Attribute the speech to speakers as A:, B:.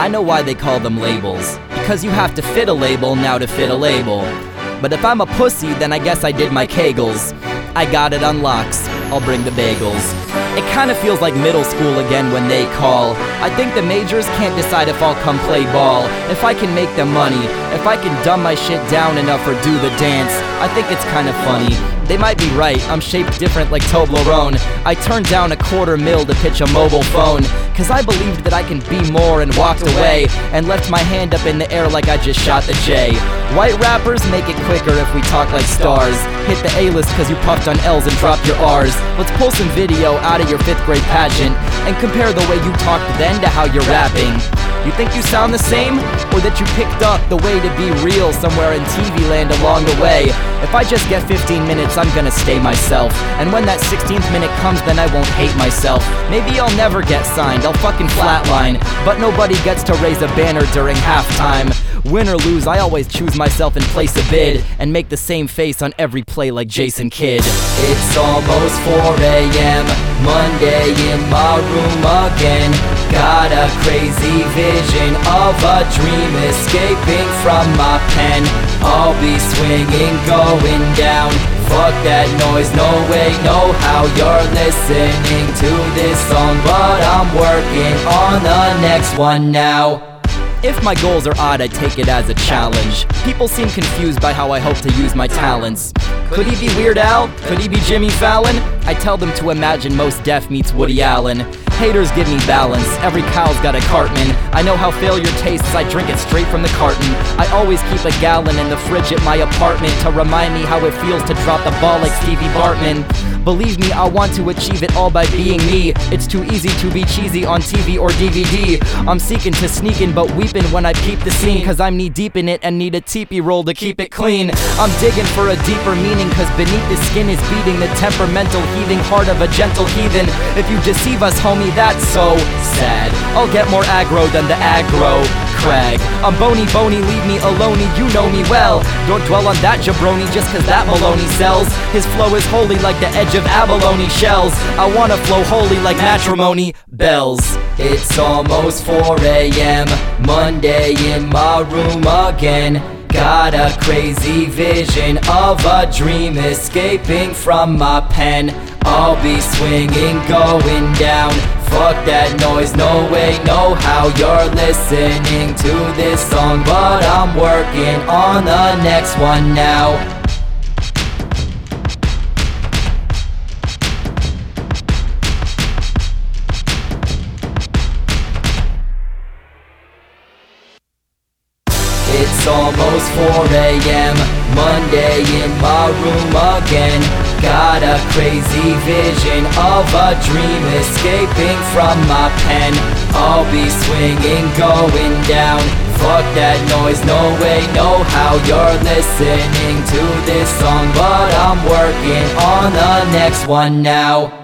A: I know why they call them labels. Because you have to fit a label now to fit a label. But if I'm a pussy, then I guess I did my Kegels. I got it on locks, I'll bring the bagels. It kinda feels like middle school again when they call. I think the majors can't decide if I'll come play ball. If I can make them money, if I can dumb my shit down enough or do the dance, I think it's kinda funny. They might be right, I'm shaped different like Toblerone. I turned down $250,000 to pitch a mobile phone, cause I believed that I can be more and walked away, and left my hand up in the air like I just shot the J. White rappers make it quicker if we talk like stars. Hit the A-list cause you puffed on L's and dropped your R's. Let's pull some video out of your 5th grade pageant and compare the way you talked then to how you're rapping. You think you sound the same? Or that you picked up the way to be real somewhere in TV land along the way? If I just get 15 minutes, I'm gonna stay myself. And when that 16th minute comes, then I won't hate myself. Maybe I'll never get signed, I'll fucking flatline. But nobody gets to raise a banner during halftime. Win or lose, I always choose myself and place a bid, and make the same face on every play like Jason Kidd. It's almost 4 a.m., Monday in my room again. Got a crazy vision of a dream escaping from my pen. I'll be swinging, going down. Fuck that noise, no way, no how. You're listening to this song, but I'm working on the next one now. If my goals are odd, I take it as a challenge. People seem confused by how I hope to use my talents. Could he be Weird Al? Could he be Jimmy Fallon? I tell them to imagine Mos Def meets Woody Allen. Haters give me balance, every cow's got a Cartman. I know how failure tastes, I drink it straight from the carton. I always keep a gallon in the fridge at my apartment to remind me how it feels to drop the ball like Stevie Bartman. Believe me, I want to achieve it all by being me. It's too easy to be cheesy on TV or DVD. I'm seeking to sneak in but weeping when I peep the scene, cause I'm knee deep in it and need a teepee roll to keep it clean. I'm digging for a deeper meaning, cause beneath the skin is beating the temperamental heaving heart of a gentle heathen. If you deceive us, homie, that's so sad. I'll get more aggro than the aggro crag. I'm bony, leave me alone, you know me well. Don't dwell on that jabroni just cause that Maloney sells. His flow is holy like the edge of abalone shells. I wanna flow holy like matrimony bells. It's almost 4 a.m., Monday in my room again. Got a crazy vision of a dream escaping from my pen. I'll be swinging, going down. Fuck that noise, no way, no how. You're listening to this song, but I'm working on the next one now. It's almost 4 a.m., Monday in my room again. Got a crazy vision of a dream escaping from my pen. I'll be swinging, going down. Fuck that noise, no way, no how. You're listening to this song, but I'm working on the next one now.